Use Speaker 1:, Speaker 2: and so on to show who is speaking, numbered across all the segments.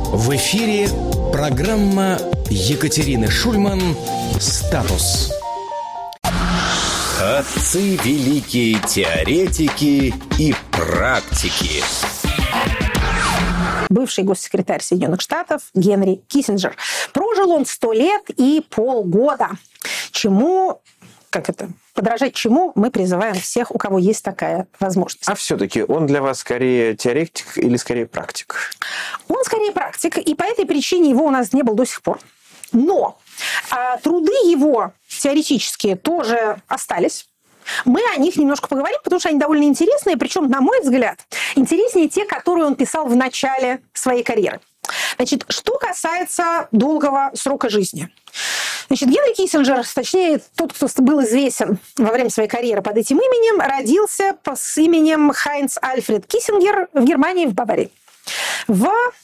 Speaker 1: В эфире программа Екатерины Шульман «Статус». Отцы великие теоретики и практики.
Speaker 2: Бывший госсекретарь Соединенных Штатов Генри Киссинджер. Прожил он 100 лет и полгода. Подражать чему мы призываем всех, у кого есть такая возможность.
Speaker 3: А все-таки он для вас скорее теоретик или скорее практик?
Speaker 2: Он скорее практик, и по этой причине его у нас не было до сих пор. Но труды его теоретические тоже остались. Мы о них немножко поговорим, потому что они довольно интересные, причем, на мой взгляд, интереснее те, которые он писал в начале своей карьеры. Значит, что касается долгого срока жизни. Значит, Генри Киссинджер, точнее, тот, кто был известен во время своей карьеры под этим именем, родился с именем Хайнц Альфред Киссингер в Германии, в Баварии, в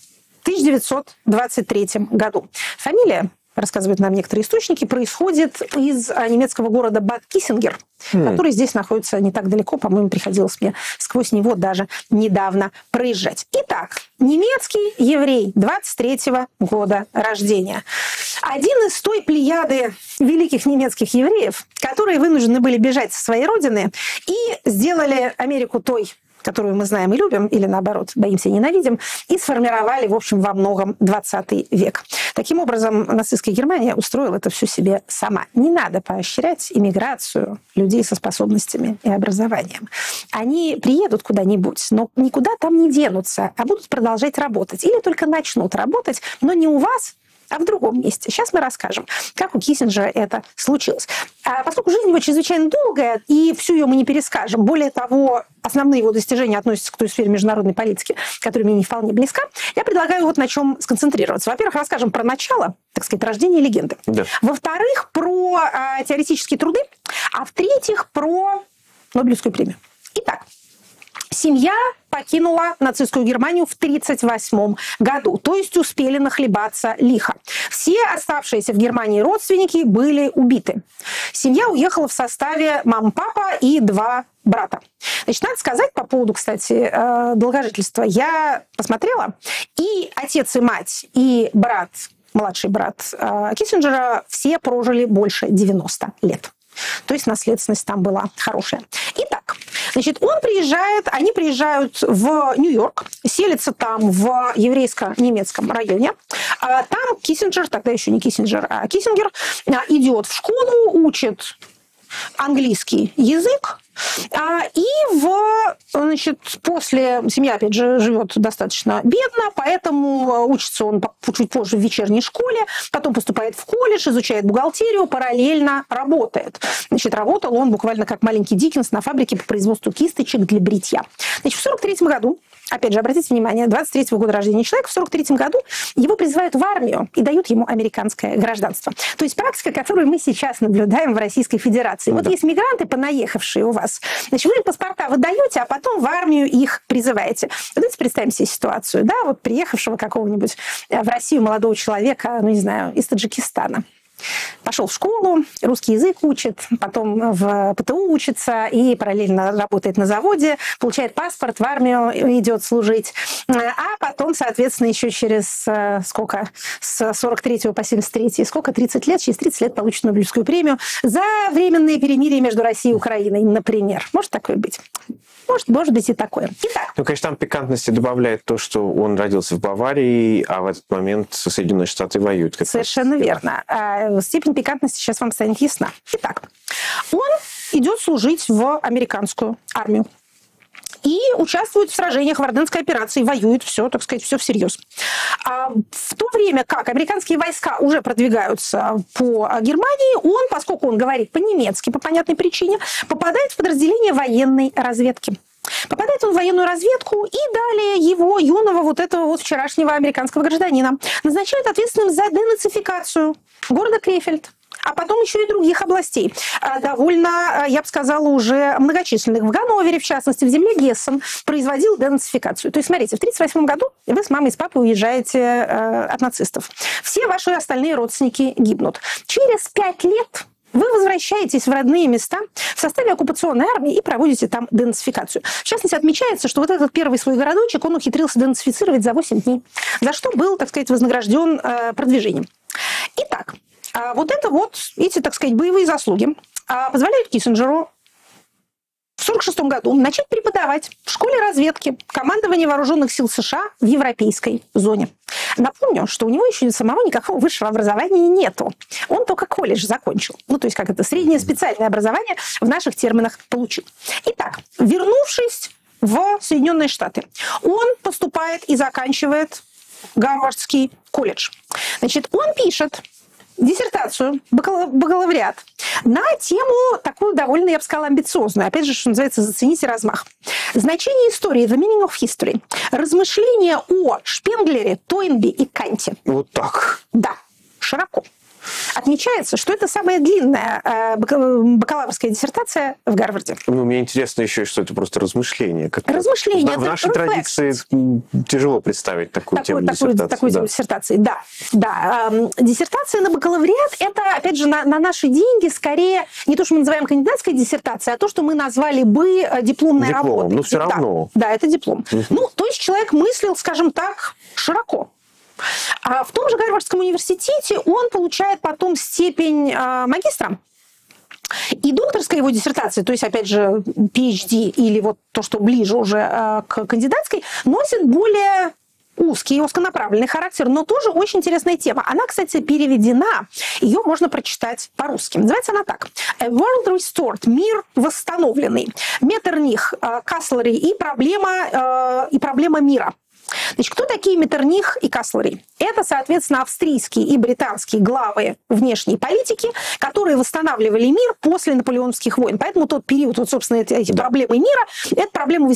Speaker 2: 1923 году. Фамилия, рассказывают нам некоторые источники, происходит из немецкого города Бад Киссингер, который здесь находится не так далеко, по-моему, приходилось мне сквозь него даже недавно проезжать. Итак, немецкий еврей 23-го года рождения. Один из той плеяды великих немецких евреев, которые вынуждены были бежать со своей родины и сделали Америку той, которую мы знаем и любим, или наоборот, боимся и ненавидим, и сформировали, в общем, во многом 20 век. Таким образом, нацистская Германия устроила это все себе сама. Не надо поощрять иммиграцию людей со способностями и образованием. Они приедут куда-нибудь, но никуда там не денутся, а будут продолжать работать. Или только начнут работать, но не у вас, а в другом месте. Сейчас мы расскажем, как у Киссинджера это случилось. Поскольку жизнь его чрезвычайно долгая, и всю ее мы не перескажем, более того, основные его достижения относятся к той сфере международной политики, которая мне не вполне близка, я предлагаю вот на чем сконцентрироваться. Во-первых, расскажем про начало, так сказать, рождения легенды. Да. Во-вторых, про теоретические труды, а в-третьих, про Нобелевскую премию. Итак, семья покинула нацистскую Германию в 1938 году, то есть успели нахлебаться лихо. Все оставшиеся в Германии родственники были убиты. Семья уехала в составе мама, папа и 2 брата. Значит, надо сказать по поводу, кстати, долгожительства. Я посмотрела, и отец, и мать, и брат, младший брат Киссинджера все прожили больше 90 лет. То есть наследственность там была хорошая. Итак, значит, они приезжают в Нью-Йорк, селятся там в еврейско-немецком районе. Там Киссинджер, тогда еще не Киссинджер, а Киссингер, идет в школу, учит английский язык. И после семья, опять же, живет достаточно бедно, поэтому учится он чуть позже в вечерней школе, потом поступает в колледж, изучает бухгалтерию, параллельно работает. Значит, работал он буквально как маленький Диккенс на фабрике по производству кисточек для бритья. Значит, в 1943 году, опять же, обратите внимание, 23-го года рождения человека, в 1943 году его призывают в армию и дают ему американское гражданство. То есть практика, которую мы сейчас наблюдаем в Российской Федерации. Вот есть мигранты, понаехавшие у вас, значит, вы им паспорта выдаете, а потом в армию их призываете. Давайте представим себе ситуацию, да, вот приехавшего какого-нибудь в Россию молодого человека, ну, не знаю, из Таджикистана. Пошел в школу, русский язык учит, потом в ПТУ учится и параллельно работает на заводе, получает паспорт, в армию идет служить, а потом, соответственно, еще через с 43 по 73, 30 лет, через 30 лет получит Нобелевскую премию за временное перемирие между Россией и Украиной, например. Может такое быть? Может быть и такое. Итак.
Speaker 3: Ну, конечно, там пикантности добавляет то, что он родился в Баварии, а в этот момент Соединенные Штаты воюют.
Speaker 2: Совершенно верно. Степень пикантности сейчас вам станет ясна. Итак, он идет служить в американскую армию и участвует в сражениях в Орденской операции, воюет, все, так сказать, все всерьез. В то время как американские войска уже продвигаются по Германии, он, поскольку он говорит по-немецки, по понятной причине, попадает в подразделение военной разведки. Попадает он в военную разведку, и далее его, юного вот этого вот вчерашнего американского гражданина, назначают ответственным за денацификацию города Крефельд, а потом еще и других областей. Довольно, я бы сказала, уже многочисленных. В Ганновере, в частности, в земле Гессен, производил денацификацию. То есть, смотрите, в 1938 году вы с мамой и с папой уезжаете от нацистов. Все ваши остальные родственники гибнут. Через 5 лет вы возвращаетесь в родные места в составе оккупационной армии и проводите там денацификацию. В частности, отмечается, что вот этот первый свой городочек он ухитрился денацифицировать за 8 дней, за что был, так сказать, вознагражден продвижением. Итак, вот это вот эти, так сказать, боевые заслуги позволяют Киссинджеру в 1946 году начать преподавать в школе разведки командования вооруженных сил США в европейской зоне. Напомню, что у него еще самого никакого высшего образования нету. Он только колледж закончил. Ну, то есть, как это, среднее специальное образование в наших терминах получил. Итак, вернувшись в Соединенные Штаты, он поступает и заканчивает Гарвардский колледж. Значит, он пишет диссертацию, бакалавриат, на тему такую довольно, я бы сказала, амбициозную. Опять же, что называется, зацените размах. Значение истории, the meaning of history. Размышления о Шпенглере, Тойнби и Канте.
Speaker 3: Вот так.
Speaker 2: Да, широко. Отмечается, что это самая длинная бакалаврская диссертация в Гарварде.
Speaker 3: Ну, мне интересно еще, что это просто размышление.
Speaker 2: Размышление.
Speaker 3: В нашей традиции тяжело представить такую тему диссертации.
Speaker 2: Такую тему диссертации, да. Диссертация на бакалавриат – это, опять же, на наши деньги скорее не то, что мы называем кандидатской диссертацией, а то, что мы назвали бы дипломной работой.
Speaker 3: Но все равно.
Speaker 2: Да, это диплом. Ну, то есть человек мыслил, скажем так, широко. А в том же Гарвардском университете он получает потом степень магистра. И докторская его диссертация, то есть, опять же, PhD или вот то, что ближе уже к кандидатской, носит более узкий, узконаправленный характер, но тоже очень интересная тема. Она, кстати, переведена, ее можно прочитать по-русски. Называется она так. A World Restored. Мир восстановленный. Меттерних, Каслери и проблема мира. Значит, кто такие Меттерних и Каслери? Это, соответственно, австрийские и британские главы внешней политики, которые восстанавливали мир после наполеоновских войн. Поэтому тот период, вот, собственно, эти проблемы мира, это проблемы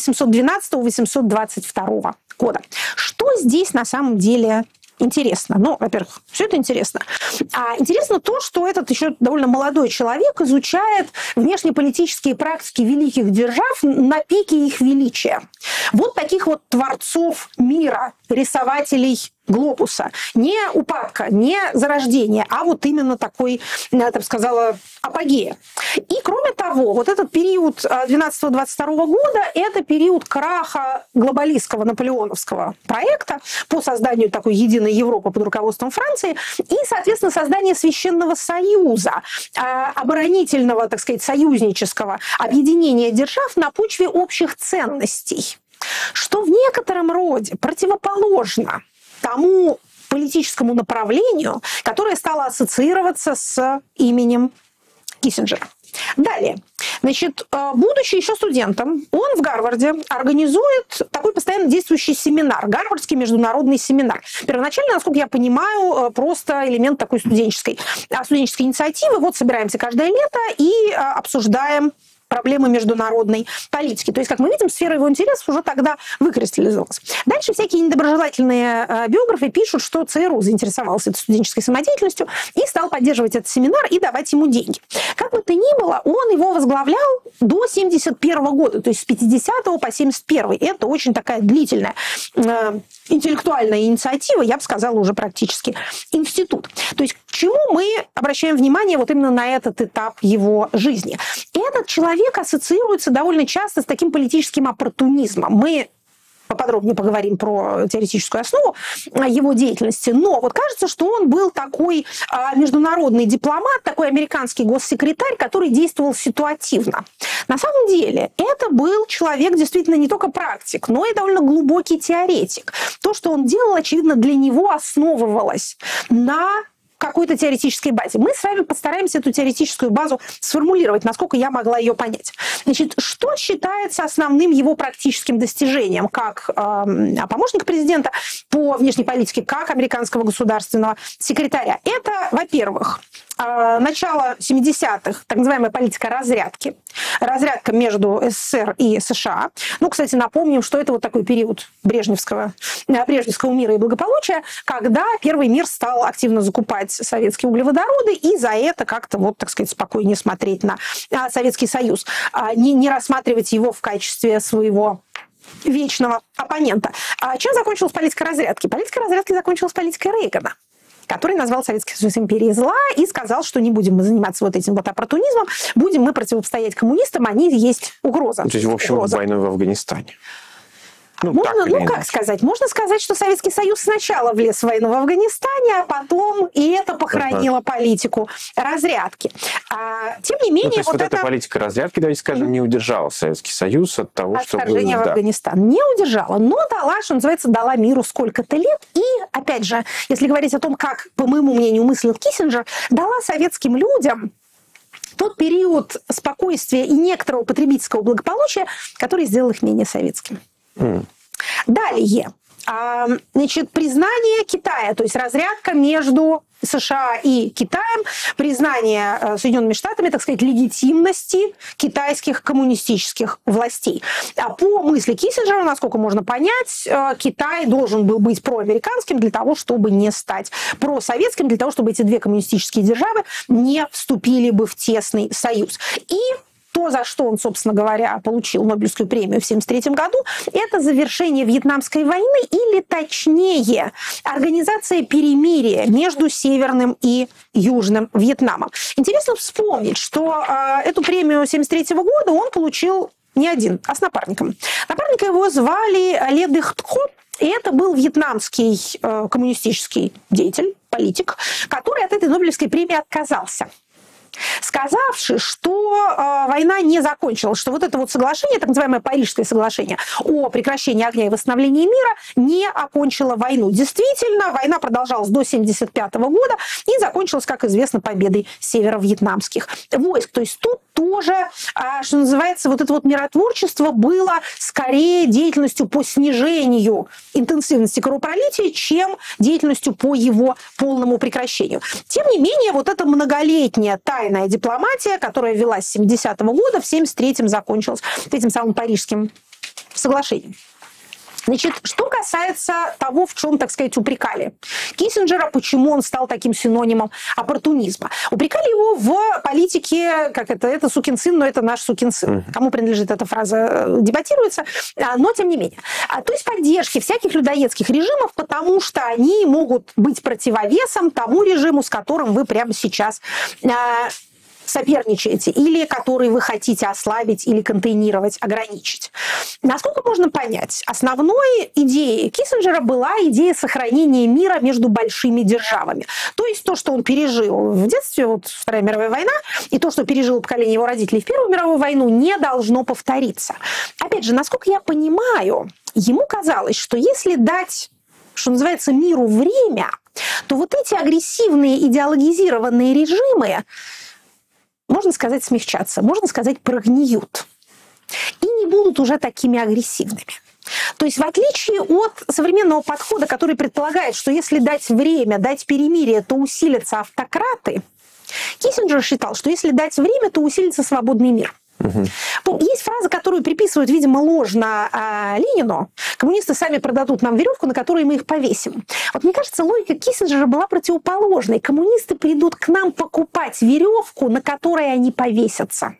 Speaker 2: 812-822 года. Что здесь на самом деле интересно? Ну, во-первых, все это интересно. А интересно то, что этот еще довольно молодой человек изучает внешнеполитические практики великих держав на пике их величия. Вот таких вот творцов мира, рисователей глобуса. Не упадка, не зарождения, а вот именно такой, я бы сказала, апогея. И кроме того, вот этот период 12-22 года – это период краха глобалистского наполеоновского проекта по созданию такой единой Европы под руководством Франции и, соответственно, создание Священного Союза, оборонительного, так сказать, союзнического объединения держав на почве общих ценностей, что в некотором роде противоположно тому политическому направлению, которое стало ассоциироваться с именем Киссинджера. Далее. Значит, будучи еще студентом, он в Гарварде организует такой постоянно действующий семинар, Гарвардский международный семинар. Первоначально, насколько я понимаю, просто элемент такой студенческой инициативы. Вот собираемся каждое лето и обсуждаем проблемы международной политики. То есть, как мы видим, сфера его интересов уже тогда выкристаллизовалась. Дальше всякие недоброжелательные биографы пишут, что ЦРУ заинтересовался этой студенческой самодеятельностью и стал поддерживать этот семинар и давать ему деньги. Как бы то ни было, он его возглавлял до 1971 года, то есть с 50 по 1971. Это очень такая длительная интеллектуальная инициатива, я бы сказала, уже практически институт. То есть к чему мы обращаем внимание вот именно на этот этап его жизни? Этот человек ассоциируется довольно часто с таким политическим оппортунизмом. Мы поподробнее поговорим про теоретическую основу его деятельности, но вот кажется, что он был такой международный дипломат, такой американский госсекретарь, который действовал ситуативно. На самом деле это был человек действительно не только практик, но и довольно глубокий теоретик. То, что он делал, очевидно, для него основывалось на какой-то теоретической базе. Мы с вами постараемся эту теоретическую базу сформулировать, насколько я могла ее понять. Значит, что считается основным его практическим достижением как помощника президента по внешней политике, как американского государственного секретаря? Это, во-первых, начало 70-х, так называемая политика разрядки. Разрядка между СССР и США. Ну, кстати, напомним, что это вот такой период брежневского мира и благополучия, когда первый мир стал активно закупать советские углеводороды и за это как-то, вот, так сказать, спокойнее смотреть на Советский Союз, не рассматривать его в качестве своего вечного оппонента. Чем закончилась политика разрядки? Политика разрядки закончилась политикой Рейгана. который назвал Советский Союз империей зла и сказал, что не будем мы заниматься вот этим вот оппортунизмом, будем мы противостоять коммунистам, они есть угроза.
Speaker 3: То есть, в общем, войной в Афганистане.
Speaker 2: Можно сказать, что Советский Союз сначала влез в войну в Афганистане, а потом и это похоронило политику разрядки. Тем не менее...
Speaker 3: эта политика разрядки, давайте скажем, не удержала Советский Союз от того, чтобы...
Speaker 2: вторжения в Афганистан. Не удержала, но дала, что называется, дала миру сколько-то лет. И, опять же, если говорить о том, как, по моему мнению, мыслил Киссинджер, дала советским людям тот период спокойствия и некоторого потребительского благополучия, который сделал их менее советским. Далее, признание Китая, то есть разрядка между США и Китаем, признание Соединенными Штатами, так сказать, легитимности китайских коммунистических властей. По мысли Киссинджера, насколько можно понять, Китай должен был быть проамериканским для того, чтобы не стать просоветским, для того, чтобы эти две коммунистические державы не вступили бы в тесный союз. И то, за что он, собственно говоря, получил Нобелевскую премию в 1973 году, это завершение Вьетнамской войны, или точнее, организация перемирия между Северным и Южным Вьетнамом. Интересно вспомнить, что эту премию 1973 года он получил не один, а с напарником. Напарника его звали Ле Дых Тхо, и это был вьетнамский коммунистический деятель, политик, который от этой Нобелевской премии отказался, сказавши, что война не закончилась, что вот это вот соглашение, так называемое Парижское соглашение о прекращении огня и восстановлении мира, не окончило войну. Действительно, война продолжалась до 1975 года и закончилась, как известно, победой северо-вьетнамских войск. То есть тут тоже, что называется, вот это вот миротворчество было скорее деятельностью по снижению интенсивности кровопролития, чем деятельностью по его полному прекращению. Тем не менее, вот эта многолетняя тайная дипломатия, которая велась с 70-го года, в 73-м закончилась этим самым Парижским соглашением. Значит, что касается того, в чем, так сказать, упрекали Киссинджера, почему он стал таким синонимом оппортунизма. Упрекали его в политике, как это сукин сын, но это наш сукин сын. Кому принадлежит эта фраза, дебатируется, но тем не менее. То есть поддержки всяких людоедских режимов, потому что они могут быть противовесом тому режиму, с которым вы прямо сейчас соперничаете, или который вы хотите ослабить или контейнировать, ограничить. Насколько можно понять, основной идеей Киссинджера была идея сохранения мира между большими державами. То есть то, что он пережил в детстве, вот Вторая мировая война, и то, что пережило поколение его родителей в Первую мировую войну, не должно повториться. Опять же, насколько я понимаю, ему казалось, что если дать, что называется, миру время, то вот эти агрессивные идеологизированные режимы, можно сказать, смягчаться, можно сказать, прогниют. И не будут уже такими агрессивными. То есть в отличие от современного подхода, который предполагает, что если дать время, дать перемирие, то усилятся автократы, Киссинджер считал, что если дать время, то усилится свободный мир. Есть фраза, которую приписывают, видимо, ложно Ленину. Коммунисты сами продадут нам веревку, на которой мы их повесим. Вот мне кажется, логика Киссинджера была противоположной. Коммунисты придут к нам покупать веревку, на которой они повесятся.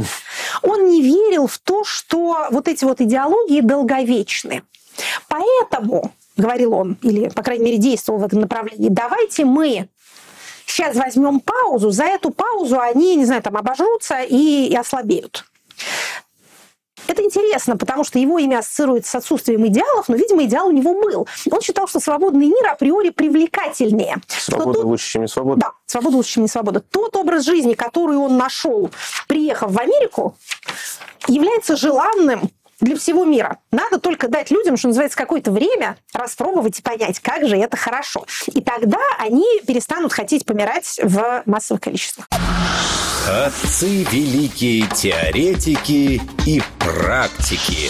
Speaker 2: Он не верил в то, что вот эти вот идеологии долговечны. Поэтому, говорил он, или, по крайней мере, действовал в этом направлении, давайте мы сейчас возьмем паузу, за эту паузу они, не знаю, там обожрутся и ослабеют. Это интересно, потому что его имя ассоциируется с отсутствием идеалов, но, видимо, идеал у него был. Он считал, что свободный мир априори привлекательнее.
Speaker 3: Свобода лучше, чем не свобода.
Speaker 2: Да, свобода лучше, чем не свобода. Тот образ жизни, который он нашел, приехав в Америку, является желанным для всего мира. Надо только дать людям, что называется, какое-то время распробовать и понять, как же это хорошо. И тогда они перестанут хотеть помирать в массовых количествах.
Speaker 1: Отцы великие теоретики и практики.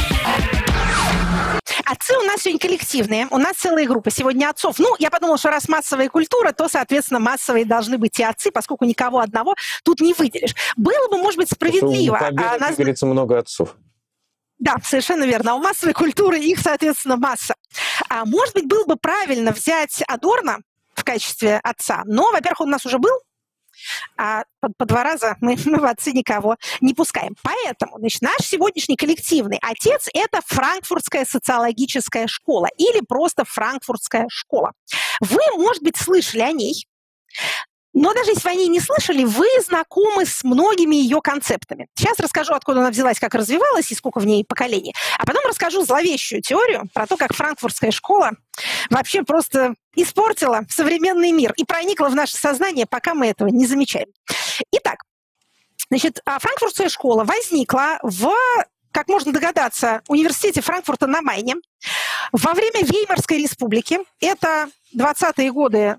Speaker 2: Отцы у нас сегодня коллективные, у нас целая группа сегодня отцов. Ну, я подумала, что раз массовая культура, то, соответственно, массовые должны быть и отцы, поскольку никого одного тут не выделишь. Было бы, может быть, справедливо.
Speaker 3: Как говорится, много отцов.
Speaker 2: Да, совершенно верно. А у массовой культуры их, соответственно, масса. Может быть, было бы правильно взять Адорно в качестве отца, но, во-первых, он у нас уже был, по 2 раза мы в отцы никого не пускаем. Поэтому, значит, наш сегодняшний коллективный отец – это Франкфуртская социологическая школа или просто Франкфуртская школа. Вы, может быть, слышали о ней, но даже если вы о ней не слышали, вы знакомы с многими ее концептами. Сейчас расскажу, откуда она взялась, как развивалась и сколько в ней поколений. А потом расскажу зловещую теорию про то, как Франкфуртская школа вообще просто испортила современный мир и проникла в наше сознание, пока мы этого не замечаем. Итак, значит, Франкфуртская школа возникла в, как можно догадаться, университете Франкфурта на Майне во время Веймарской республики. Это 20-е годы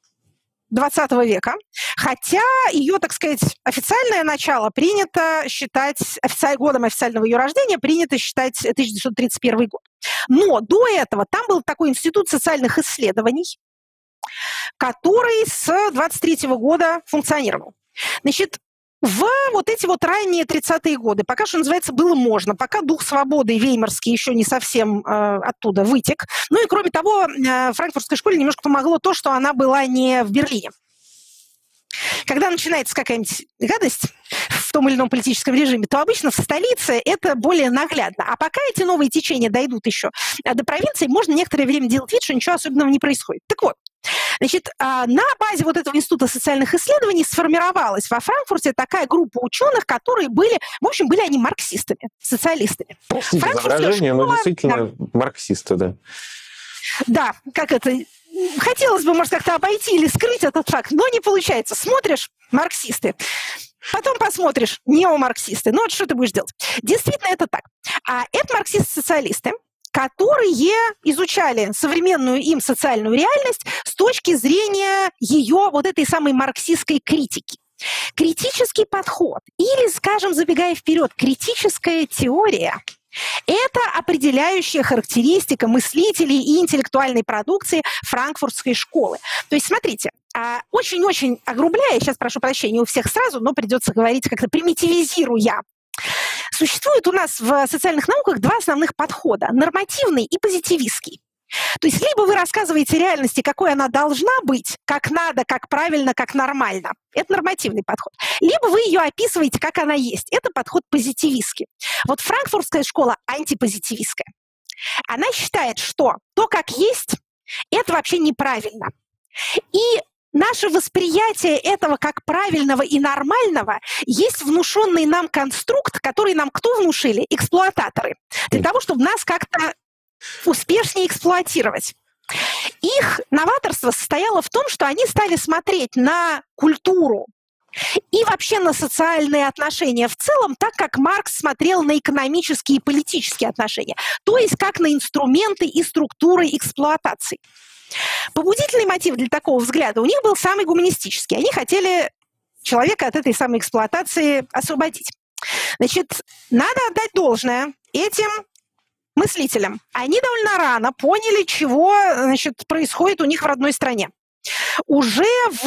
Speaker 2: 20 века, хотя ее, так сказать, официальное начало принято считать, годом официального ее рождения принято считать 1931 год. Но до этого там был такой институт социальных исследований, который с 23 года функционировал. Значит, в вот эти вот ранние 30-е годы, пока, что называется, было можно, пока дух свободы веймарский еще не совсем оттуда вытек. Ну и кроме того, Франкфуртской школе немножко помогло то, что она была не в Берлине. Когда начинается какая-нибудь гадость в том или ином политическом режиме, то обычно в столице это более наглядно. А пока эти новые течения дойдут еще до провинции, можно некоторое время делать вид, что ничего особенного не происходит. Так вот, значит, на базе вот этого института социальных исследований сформировалась во Франкфурте такая группа ученых, которые были, в общем, были они марксистами, социалистами.
Speaker 3: Простите за выражение, но действительно марксисты, да.
Speaker 2: Да, как это... Хотелось бы, может, как-то обойти или скрыть этот факт, но не получается. Смотришь – марксисты. Потом посмотришь – неомарксисты. Ну вот что ты будешь делать? Действительно, это так. Это марксисты-социалисты, которые изучали современную им социальную реальность с точки зрения ее вот этой самой марксистской критики. Критический подход или, скажем, забегая вперед, критическая теория – это определяющая характеристика мыслителей и интеллектуальной продукции франкфуртской школы. То есть, смотрите, очень-очень огрубляя, сейчас прошу прощения у всех сразу, но придется говорить как-то примитивизируя. Существует у нас в социальных науках 2 основных подхода – нормативный и позитивистский. То есть либо вы рассказываете реальности, какой она должна быть, как надо, как правильно, как нормально. Это нормативный подход. Либо вы ее описываете, как она есть. Это подход позитивистский. Вот франкфуртская школа антипозитивистская. Она считает, что то, как есть, это вообще неправильно. И наше восприятие этого как правильного и нормального есть внушенный нам конструкт, который нам кто внушили? Эксплуататоры. Для того, чтобы нас как-то успешнее эксплуатировать. Их новаторство состояло в том, что они стали смотреть на культуру и вообще на социальные отношения в целом, так как Маркс смотрел на экономические и политические отношения, то есть как на инструменты и структуры эксплуатации. Побудительный мотив для такого взгляда у них был самый гуманистический. Они хотели человека от этой самой эксплуатации освободить. Значит, надо отдать должное этим мыслителям. Они довольно рано поняли, чего, значит, происходит у них в родной стране. Уже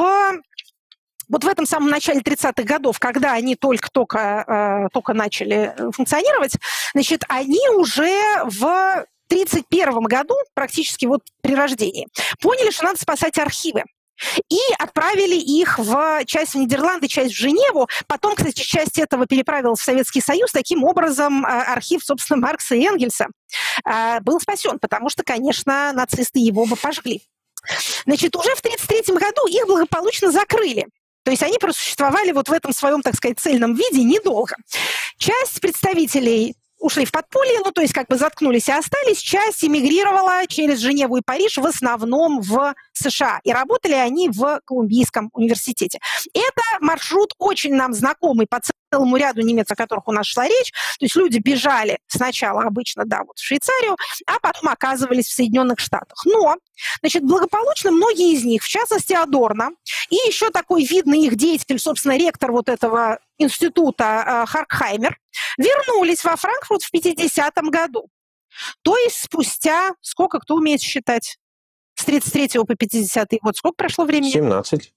Speaker 2: вот в этом самом начале 30-х годов, когда они только начали функционировать, значит, они уже в 1931 году, практически вот при рождении, поняли, что надо спасать архивы. И отправили их часть в Нидерланды, часть в Женеву. Потом, кстати, часть этого переправилась в Советский Союз. Таким образом, архив, собственно, Маркса и Энгельса был спасен, потому что, конечно, нацисты его бы пожгли. Значит, уже в 1933 году их благополучно закрыли. То есть они просуществовали вот в этом своем, так сказать, цельном виде недолго. Часть представителей ушли в подполье, ну, то есть как бы заткнулись и остались. Часть эмигрировала через Женеву и Париж, в основном в США. И работали они в Колумбийском университете. Это маршрут очень нам знакомый по целому ряду немцев, о которых у нас шла речь. То есть люди бежали сначала обычно, да, вот в Швейцарию, а потом оказывались в Соединенных Штатах. Но, значит, благополучно многие из них, в частности Адорно, и еще такой видный их деятель, собственно, ректор вот этого института Харкхаймер, вернулись во Франкфурт в 50-м году. То есть спустя, сколько, кто умеет считать? С 33 по 50-й год. Сколько прошло времени?
Speaker 3: 17.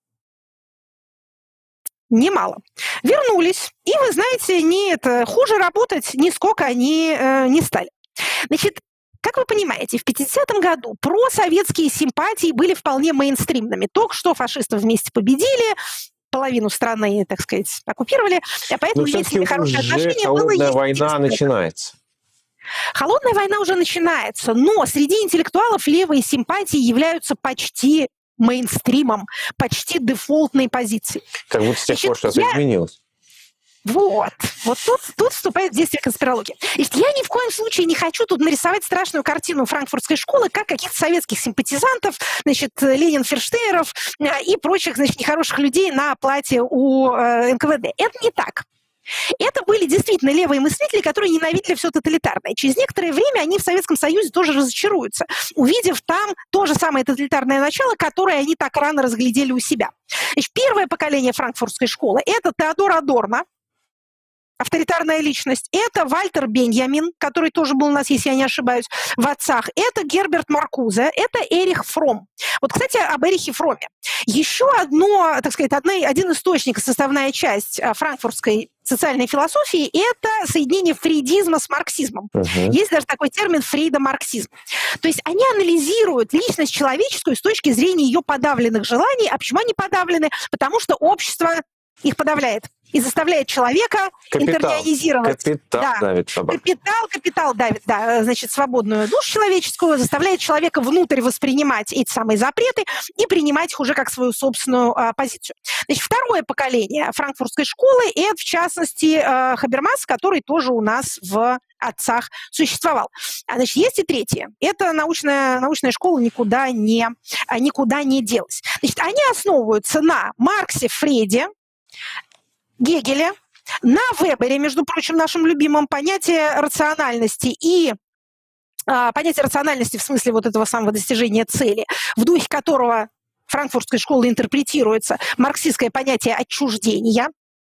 Speaker 2: Немало. Вернулись. И, вы знаете, хуже работать нисколько они не стали. Значит, как вы понимаете, в 50-м году просоветские симпатии были вполне мейнстримными. Только что фашистов вместе победили, половину страны, так сказать, оккупировали, поэтому иметь с ними хорошие отношения было
Speaker 3: холодная война начинается.
Speaker 2: Холодная война уже начинается, но среди интеллектуалов левые симпатии являются почти мейнстримом, почти дефолтной позицией.
Speaker 3: Как будто с тех пор что-то изменилось.
Speaker 2: Вот тут вступает в действие конспирология. Я ни в коем случае не хочу тут нарисовать страшную картину франкфуртской школы, как каких-то советских симпатизантов, Ленин-Ферштейеров и прочих, нехороших людей на платье у НКВД. Это не так. Это были действительно левые мыслители, которые ненавидели все тоталитарное. Через некоторое время они в Советском Союзе тоже разочаруются, увидев там то же самое тоталитарное начало, которое они так рано разглядели у себя. Первое поколение франкфуртской школы – это Теодор Адорно, авторитарная личность. Это Вальтер Беньямин, который тоже был у нас, если я не ошибаюсь, в «Отцах». Это Герберт Маркузе. Это Эрих Фромм. Вот, кстати, об Эрихе Фромме. Еще один источник, составная часть франкфуртской социальной философии – это соединение фрейдизма с марксизмом. Есть даже такой термин фрейдомарксизм. То есть они анализируют личность человеческую с точки зрения ее подавленных желаний. А почему они подавлены? Потому что общество их подавляет и заставляет человека интернационизировать. Капитал давит, свободную душу человеческую, заставляет человека внутрь воспринимать эти самые запреты и принимать их уже как свою собственную позицию. Второе поколение франкфуртской школы – это, в частности, Хабермас, который тоже у нас в «Отцах» существовал. Есть и третье. Это научная школа никуда не делась. Они основываются на Марксе, Фрейде, Гегеле, на Вебере, между прочим, нашем любимом понятии рациональности и понятие рациональности в смысле вот этого самого достижения цели, в духе которого франкфуртской школой интерпретируется марксистское понятие отчуждения.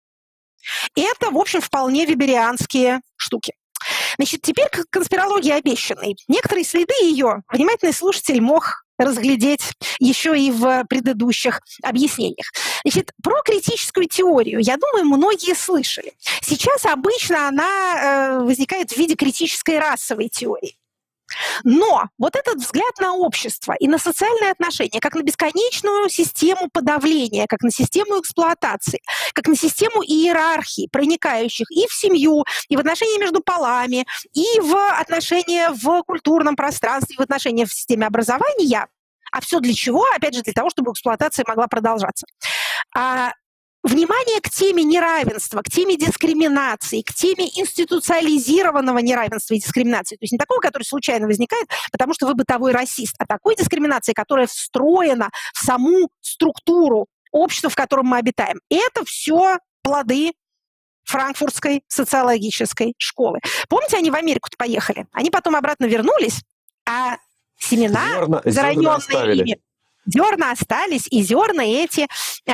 Speaker 2: Это, в общем, вполне веберианские штуки. Теперь к конспирологии обещанной. Некоторые следы ее внимательный слушатель мог разглядеть еще и в предыдущих объяснениях. Про критическую теорию, я думаю, многие слышали. Сейчас обычно она возникает в виде критической расовой теории. Но вот этот взгляд на общество и на социальные отношения, как на бесконечную систему подавления, как на систему эксплуатации, как на систему иерархии, проникающих и в семью, и в отношения между полами, и в отношения в культурном пространстве, и в отношения в системе образования, а все для чего? Опять же, для того, чтобы эксплуатация могла продолжаться. Внимание к теме неравенства, к теме дискриминации, к теме институциализированного неравенства и дискриминации. То есть не такого, который случайно возникает, потому что вы бытовой расист, а такой дискриминации, которая встроена в саму структуру общества, в котором мы обитаем. Это все плоды франкфуртской социологической школы. Помните, они в Америку-то поехали? Они потом обратно вернулись, а семена, зароненные ими, зерна остались, и зерна эти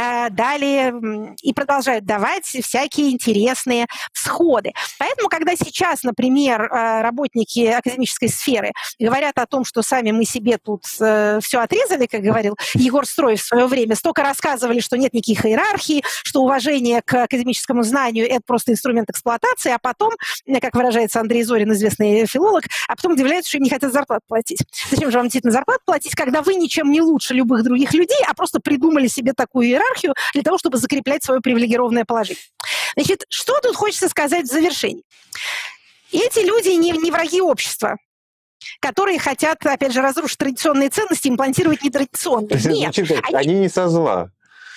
Speaker 2: дали и продолжают давать всякие интересные всходы. Поэтому, когда сейчас, например, работники академической сферы говорят о том, что сами мы себе тут все отрезали, как говорил Егор Строев в свое время, столько рассказывали, что нет никаких иерархий, что уважение к академическому знанию – это просто инструмент эксплуатации, а потом, как выражается Андрей Зорин, известный филолог, а потом удивляются, что им не хотят зарплату платить. Зачем же вам действительно зарплату платить, когда вы ничем не лучше любых других людей, а просто придумали себе такую иерархию для того, чтобы закреплять свое привилегированное положение. Что тут хочется сказать в завершении? Эти люди не враги общества, которые хотят, опять же, разрушить традиционные ценности, имплантировать нетрадиционные. Нет.
Speaker 3: Они не со зла.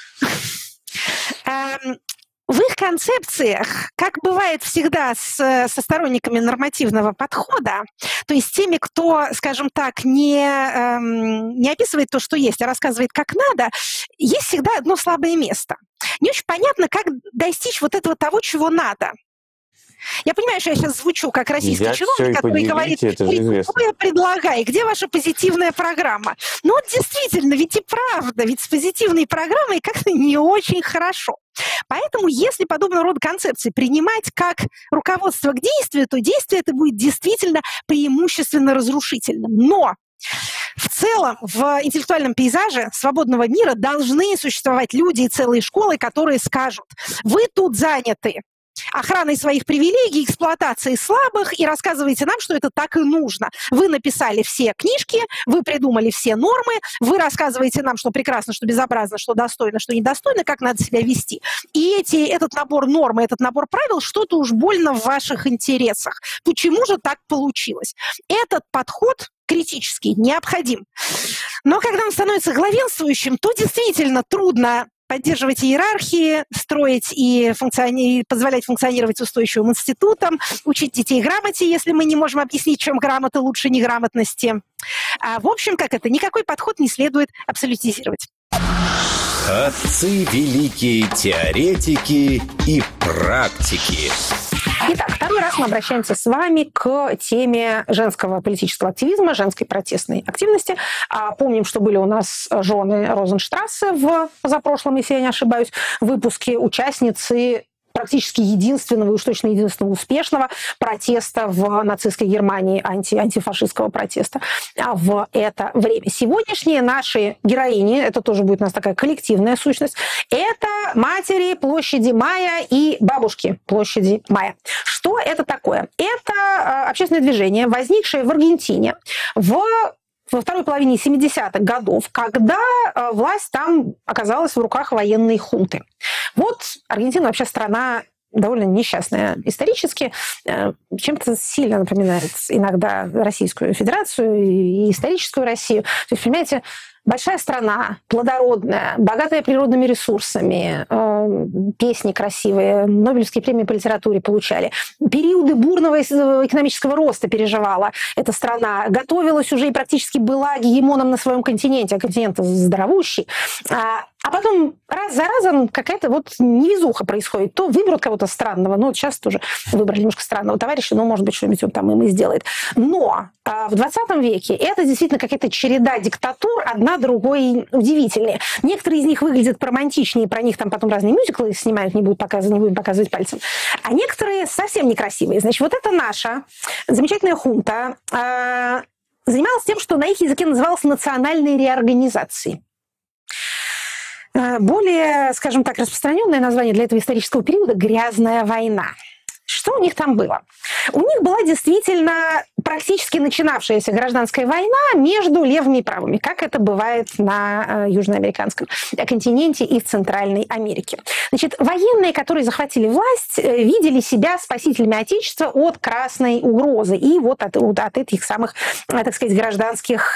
Speaker 2: В их концепциях, как бывает всегда со сторонниками нормативного подхода, то есть теми, кто, скажем так, не описывает то, что есть, а рассказывает, как надо, есть всегда одно слабое место. Не очень понятно, как достичь вот этого того, чего надо. Я понимаю, что я сейчас звучу как российский чиновник, который говорит, что я предлагаю, где ваша позитивная программа? Ну вот действительно, ведь и правда, ведь с позитивной программой как-то не очень хорошо. Поэтому, если подобного рода концепции принимать как руководство к действию, то действие это будет действительно преимущественно разрушительным. Но в целом в интеллектуальном пейзаже свободного мира должны существовать люди и целые школы, которые скажут, вы тут заняты охраной своих привилегий, эксплуатацией слабых и рассказываете нам, что это так и нужно. Вы написали все книжки, вы придумали все нормы, вы рассказываете нам, что прекрасно, что безобразно, что достойно, что недостойно, как надо себя вести. И этот набор норм, этот набор правил, что-то уж больно в ваших интересах. Почему же так получилось? Этот подход критический, необходим. Но когда он становится главенствующим, то действительно трудно поддерживать иерархии, строить и позволять функционировать устойчивым институтам, учить детей грамоте, если мы не можем объяснить, чем грамота лучше неграмотности. В общем, никакой подход не следует абсолютизировать.
Speaker 1: Отцы великие теоретики и практики.
Speaker 2: Итак, второй раз мы обращаемся с вами к теме женского политического активизма, женской протестной активности. Помним, что были у нас жены Розенштрассе в позапрошлом, если я не ошибаюсь, выпуске, участницы практически единственного, и уж точно единственного успешного протеста в нацистской Германии, антифашистского протеста в это время. Сегодняшние наши героини, это тоже будет у нас такая коллективная сущность, это матери площади Мая и бабушки площади Мая. Что это такое? Это общественное движение, возникшее в Аргентине во второй половине 70-х годов, когда власть там оказалась в руках военной хунты. Вот Аргентина вообще страна довольно несчастная исторически, чем-то сильно напоминает иногда Российскую Федерацию и историческую Россию. То есть, понимаете, большая страна, плодородная, богатая природными ресурсами, песни красивые, Нобелевские премии по литературе получали. Периоды бурного экономического роста переживала эта страна. Готовилась уже и практически была гегемоном на своем континенте, а континент здоровущий. А потом раз за разом какая-то невезуха происходит. То выберут кого-то странного, сейчас тоже выбрали немножко странного товарища, может быть, что-нибудь он там им и сделает. Но в 20 веке это действительно какая-то череда диктатур, одна другой удивительнее. Некоторые из них выглядят романтичнее, про них там потом разные мюзиклы снимают, не будем показывать пальцем. А некоторые совсем некрасивые. Значит, вот это наша замечательная хунта занималась тем, что на их языке называлась национальной реорганизацией. Более, скажем так, распространенное название для этого исторического периода – «Грязная война». Что у них там было? У них была действительно практически начинавшаяся гражданская война между левыми и правыми, как это бывает на южноамериканском континенте и в Центральной Америке. Значит, военные, которые захватили власть, видели себя спасителями Отечества от красной угрозы и от этих самых, так сказать, гражданских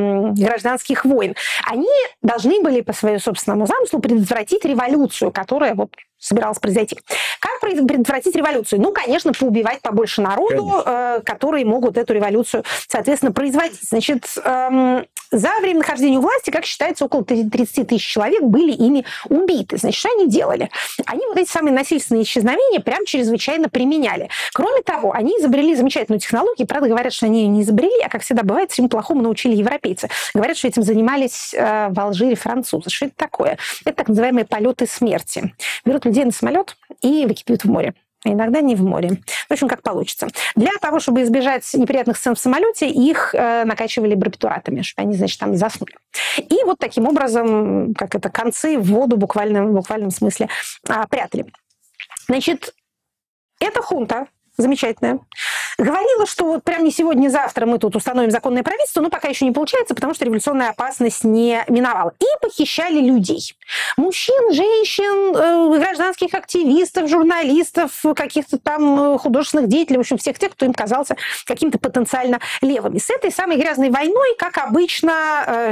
Speaker 2: войн. Они должны были по своему собственному замыслу предотвратить революцию, которая собиралась произойти. Как предотвратить революцию? Конечно, поубивать побольше народу, которые могут эту революцию, соответственно, производить. Значит, за время нахождения у власти, как считается, около 30 тысяч человек были ими убиты. Значит, что они делали? Они эти самые насильственные исчезновения прям чрезвычайно применяли. Кроме того, они изобрели замечательную технологию. Правда, говорят, что они ее не изобрели, а, как всегда бывает, всему плохому научили европейцы. Говорят, что этим занимались в Алжире французы. Что это такое? Это так называемые полеты смерти. Берут людей на самолет и выкидывают в море. Иногда не в море. В общем, как получится. Для того, чтобы избежать неприятных сцен в самолете, их накачивали барбитуратами, чтобы они, значит, там заснули. И таким образом, концы в воду в буквальном смысле прятали. Значит, эта хунта замечательная говорила, что прям не сегодня, завтра мы тут установим законное правительство, но пока еще не получается, потому что революционная опасность не миновала. И похищали людей. Мужчин, женщин, гражданских активистов, журналистов, каких-то там художественных деятелей, в общем, всех тех, кто им казался каким-то потенциально левыми. С этой самой грязной войной, как обычно,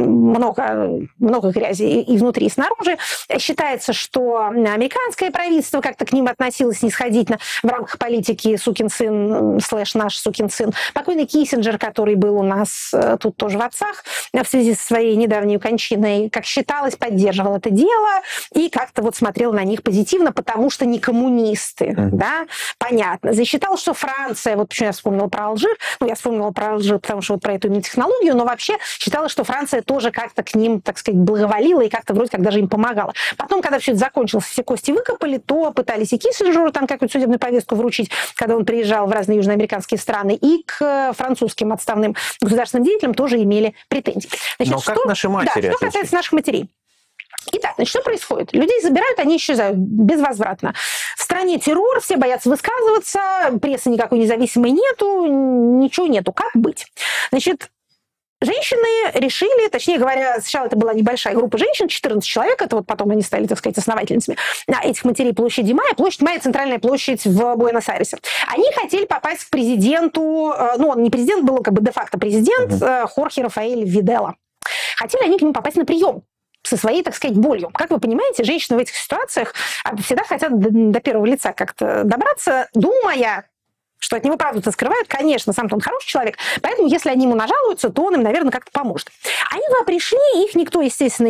Speaker 2: много грязи и внутри, и снаружи. Считается, что американское правительство как-то к ним относилось снисходительно в рамках политики «сукин сын» /наш сукин сын. Покойный Киссинджер, который был у нас тут тоже в отцах в связи со своей недавней кончиной, как считалось, поддерживал это дело и как-то смотрел на них позитивно, потому что не коммунисты, да, понятно. Засчитал, что Франция, почему я вспомнила про Алжир, я вспомнила про Алжир, потому что про эту технологию, но вообще считала, что Франция тоже как-то к ним, так сказать, благоволила и как-то вроде как даже им помогала. Потом, когда все это закончилось, все кости выкопали, то пытались и Киссинджеру там какую-то судебную повестку вручить, когда он приезжал в разные южноамериканские страны, и к французским отставным государственным деятелям тоже имели претензии. Значит,
Speaker 3: но как наши матери?
Speaker 2: Да, что касается наших матерей. Итак, значит, что происходит? Людей забирают, они исчезают безвозвратно. В стране террор, все боятся высказываться, прессы никакой независимой нету, ничего нету. Как быть? Значит, женщины решили, точнее говоря, сначала это была небольшая группа женщин, 14 человек, это вот потом они стали, так сказать, основательницами этих матерей площади Майя. Площадь Майя — центральная площадь в Буэнос-Айресе. Они хотели попасть к президенту, ну, он не президент, был как бы де-факто президент, Хорхе Рафаэль Видела. Хотели они к нему попасть на прием со своей, так сказать, болью. Как вы понимаете, женщины в этих ситуациях всегда хотят до первого лица как-то добраться, думая, что от него правду-то скрывают. Конечно, сам-то он хороший человек, поэтому если они ему нажалуются, то он им, наверное, как-то поможет. Они туда пришли, их никто, естественно,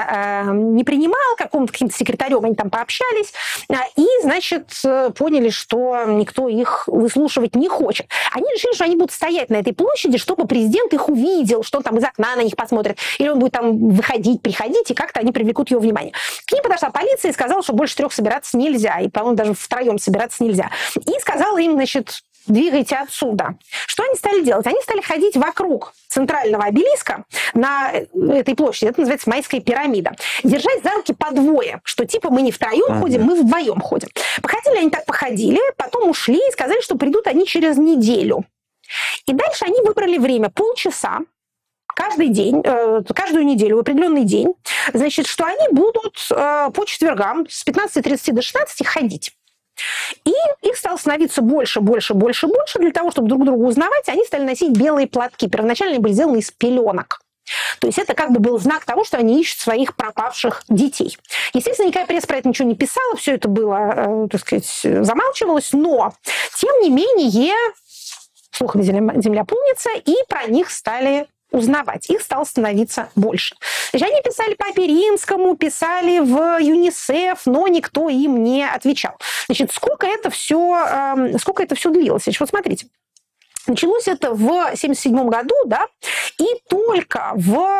Speaker 2: не принимал, каким-то секретарем они там пообщались, и, значит, поняли, что никто их выслушивать не хочет. Они решили, что они будут стоять на этой площади, чтобы президент их увидел, что он там из окна на них посмотрит, или он будет там выходить, приходить, и как-то они привлекут его внимание. К ним подошла полиция и сказала, что больше 3 собираться нельзя, и, по-моему, даже втроем собираться нельзя. И сказала им, значит, двигайте отсюда. Что они стали делать? Они стали ходить вокруг центрального обелиска на этой площади. Это называется Майская пирамида. Держать за руки по двое, что типа мы не втроем ходим, мы вдвоем ходим. Походили они так, походили, потом ушли и сказали, что придут они через неделю. И дальше они выбрали время полчаса, каждый день, каждую неделю, в определенный день, значит, что они будут по четвергам с 15:30 до 16 ходить. И их стало становиться больше для того, чтобы друг друга узнавать. Они стали носить белые платки. Первоначально они были сделаны из пеленок. То есть это как бы был знак того, что они ищут своих пропавших детей. Естественно, никакая пресса про это ничего не писала, все это было, так сказать, замалчивалось, но, тем не менее, слухами земля полнится, и про них стали узнавать. Их стало становиться больше. Значит, они писали Папе Римскому, писали в ЮНИСЕФ, но никто им не отвечал. Значит, сколько это все длилось? Значит, вот смотрите. Началось это в 1977 году, да, и только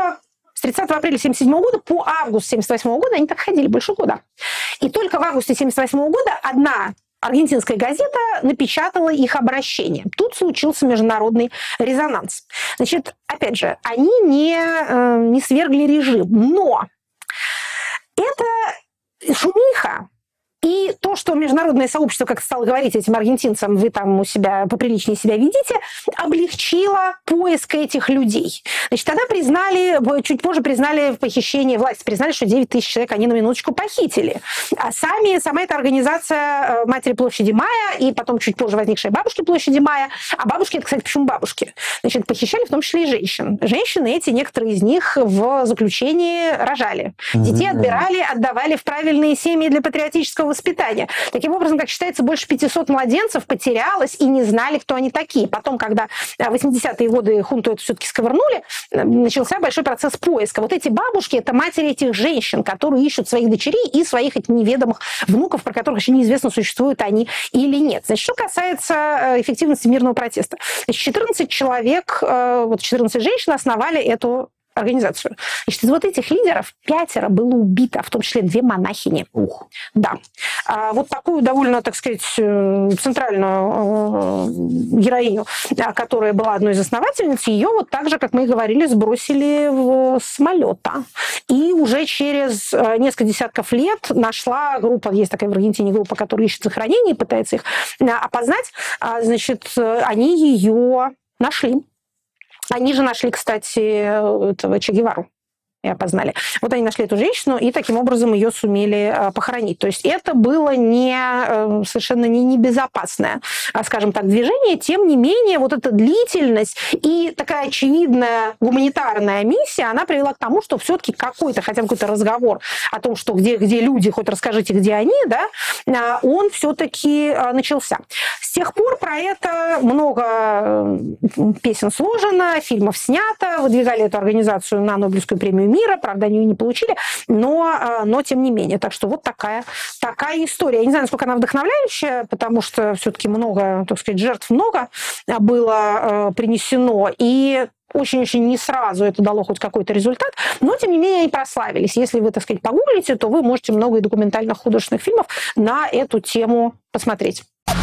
Speaker 2: с 30 апреля 1977 года по август 1978 года они так ходили больше года. И только в августе 1978 года одна аргентинская газета напечатала их обращение. Тут случился международный резонанс. Значит, опять же, они не свергли режим, но это шумиха. И то, что международное сообщество, как стало говорить этим аргентинцам, вы там у себя поприличнее себя ведите, облегчило поиск этих людей. Значит, тогда чуть позже признали похищение, власти признали, что 9 тысяч человек они на минуточку похитили. А сама эта организация «Матери площади Майя» и потом чуть позже возникшая «Бабушки площади Майя», а бабушки, это, кстати, почему бабушки? Значит, похищали в том числе и женщин. Женщины эти, некоторые из них в заключении рожали. Детей отбирали, отдавали в правильные семьи для патриотического воспитания. Таким образом, как считается, больше 500 младенцев потерялось и не знали, кто они такие. Потом, когда в 80-е годы хунту это все-таки сковырнули, начался большой процесс поиска. Вот эти бабушки — это матери этих женщин, которые ищут своих дочерей и своих этих неведомых внуков, про которых еще неизвестно, существуют они или нет. Значит, что касается эффективности мирного протеста. Значит, 14 человек, 14 женщин основали эту организацию. Значит, из вот этих лидеров 5 было убито, в том числе 2 монахини. Да. Вот такую довольно, так сказать, центральную героиню, которая была одной из основательниц, ее вот так же, как мы и говорили, сбросили с самолета. И уже через несколько десятков лет нашла группа, есть такая в Аргентине группа, которая ищет захоронения и пытается их опознать. Значит, они ее нашли. Они же нашли, кстати, этого Че Гевару и опознали. Вот они нашли эту женщину и таким образом ее сумели похоронить. То есть это было совершенно не безопасное, скажем так, движение. Тем не менее, вот эта длительность и такая очевидная гуманитарная миссия, она привела к тому, что все-таки хотя бы какой-то разговор о том, что где люди, хоть расскажите, где они, да, он все-таки начался. С тех пор про это много песен сложено, фильмов снято, выдвигали эту организацию на Нобелевскую премию мира, правда, они ее не получили, но тем не менее. Так что вот такая история. Я не знаю, насколько она вдохновляющая, потому что все-таки много, так сказать, жертв много было принесено, и очень-очень не сразу это дало хоть какой-то результат, но, тем не менее, они прославились. Если вы, так сказать, погуглите, то вы можете много и документальных художественных фильмов на эту тему посмотреть.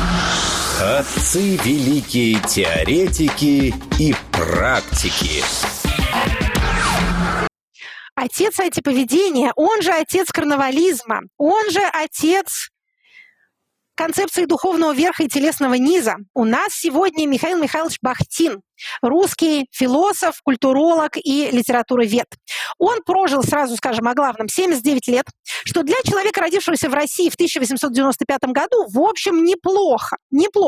Speaker 1: Отцы великие теоретики и практики.
Speaker 2: отец антиповедения, он же отец карнавализма, он же отец концепции духовного верха и телесного низа. У нас сегодня Михаил Михайлович Бахтин, русский философ, культуролог и литературовед. Он прожил, сразу скажем о главном, 79 лет, что для человека, родившегося в России в 1895 году, в общем, неплохо.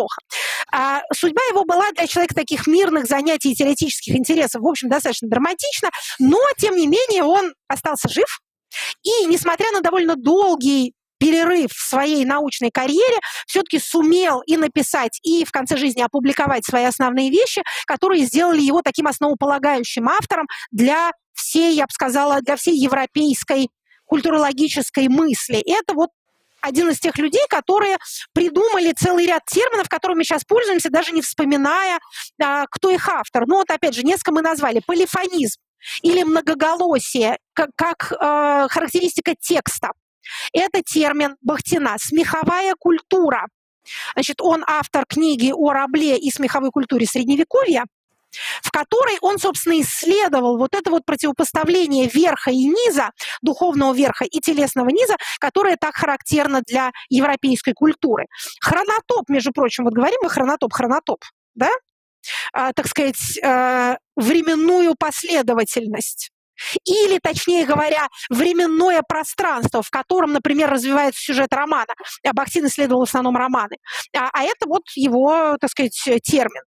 Speaker 2: А судьба его была для человека таких мирных занятий и теоретических интересов, в общем, достаточно драматична, но, тем не менее, он остался жив, и, несмотря на довольно долгий перерыв в своей научной карьере, все-таки сумел и написать, и в конце жизни опубликовать свои основные вещи, которые сделали его таким основополагающим автором для всей, я бы сказала, для всей европейской культурологической мысли. Это вот один из тех людей, которые придумали целый ряд терминов, которыми мы сейчас пользуемся, даже не вспоминая, кто их автор. Ну вот опять же, несколько мы назвали. Полифонизм или многоголосие, как характеристика текста. Это термин Бахтина. Смеховая культура. Значит, он автор книги о Рабле и смеховой культуре Средневековья, в которой он, собственно, исследовал вот это вот противопоставление верха и низа, духовного верха и телесного низа, которое так характерно для европейской культуры. Хронотоп, между прочим, вот говорим мы хронотоп, да? Так сказать, временную последовательность. Или, точнее говоря, временное пространство, в котором, например, развивается сюжет романа. Бахтин исследовал в основном романы. А это вот его, так сказать, термин.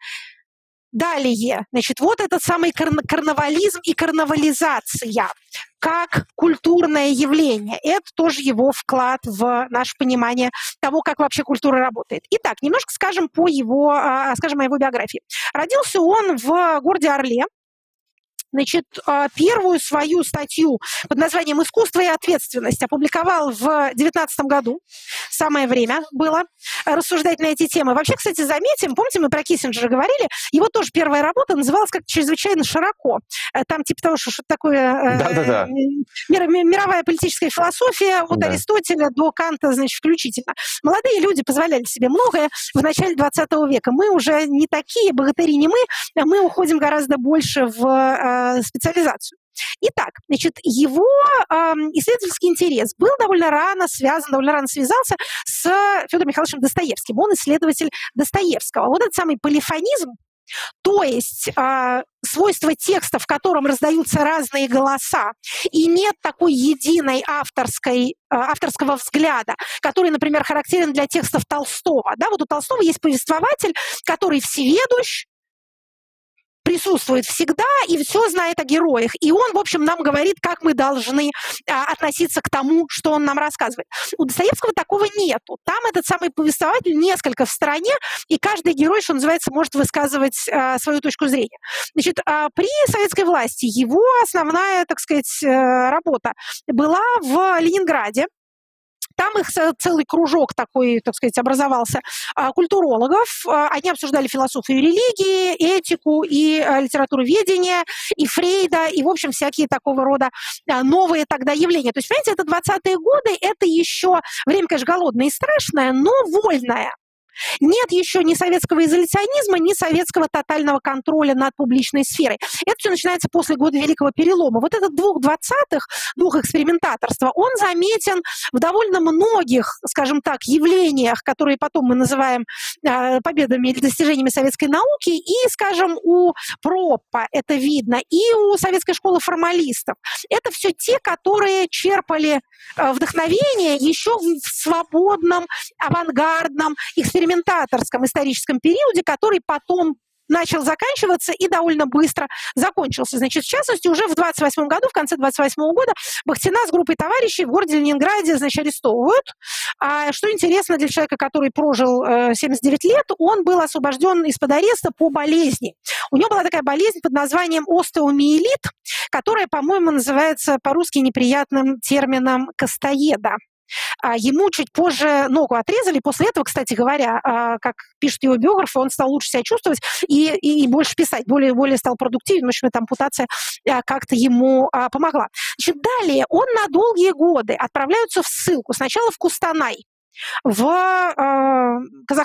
Speaker 2: Далее, значит, вот этот самый карнавализм и карнавализация как культурное явление. Это тоже его вклад в наше понимание того, как вообще культура работает. Итак, немножко скажем о его биографии. Родился он в городе Орле. Значит, первую свою статью под названием «Искусство и ответственность» опубликовал в 2019 году. Самое время было рассуждать на эти темы. Вообще, кстати, заметим, помните, мы про Киссинджера говорили, его тоже первая работа называлась как «Чрезвычайно широко». Там типа того, что такое мировая политическая философия от Аристотеля до Канта, значит, включительно. Молодые люди позволяли себе многое в начале 20 века. Мы уже не такие, богатыри не мы уходим гораздо больше в специализацию. Итак, значит, его исследовательский интерес был довольно рано связался с Федором Михайловичем Достоевским. Он исследователь Достоевского. Вот этот самый полифонизм, то есть свойство текста, в котором раздаются разные голоса, и нет такой единой авторского взгляда, который, например, характерен для текстов Толстого. Да, вот у Толстого есть повествователь, который всеведущ, присутствует всегда и все знает о героях. И он, в общем, нам говорит, как мы должны относиться к тому, что он нам рассказывает. У Достоевского такого нету. Там этот самый повествователь несколько в стороне, и каждый герой, что называется, может высказывать свою точку зрения. Значит, при советской власти его основная, так сказать, работа была в Ленинграде. Там их целый кружок такой, так сказать, образовался культурологов. Они обсуждали философию религии, этику и литературоведение, и Фрейда, и, в общем, всякие такого рода новые тогда явления. То есть, понимаете, это 20-е годы, это еще время, конечно, голодное и страшное, но вольное. Нет еще ни советского изоляционизма, ни советского тотального контроля над публичной сферой. Это все начинается после года Великого Перелома. Вот этот дух 20-х, дух экспериментаторства, он заметен в довольно многих, скажем так, явлениях, которые потом мы называем победами или достижениями советской науки, и, скажем, у Проппа это видно, и у советской школы формалистов. Это все те, которые черпали вдохновение еще в свободном, авангардном, экспериментаторском историческом периоде, который потом начал заканчиваться и довольно быстро закончился. Значит, в частности, уже в 28 году, в конце 28 года, Бахтина с группой товарищей в городе Ленинграде, значит, арестовывают. А что интересно для человека, который прожил 79 лет, он был освобожден из-под ареста по болезни. У него была такая болезнь под названием остеомиелит, которая, по-моему, называется по-русски неприятным термином костоеда. Ему чуть позже ногу отрезали. После этого, кстати говоря, как пишут его биографы, он стал лучше себя чувствовать и больше писать, более стал продуктивен. В общем, эта ампутация как-то ему помогла. Значит, далее он на долгие годы отправляются в ссылку. Сначала в Кустанай, в Казахстан.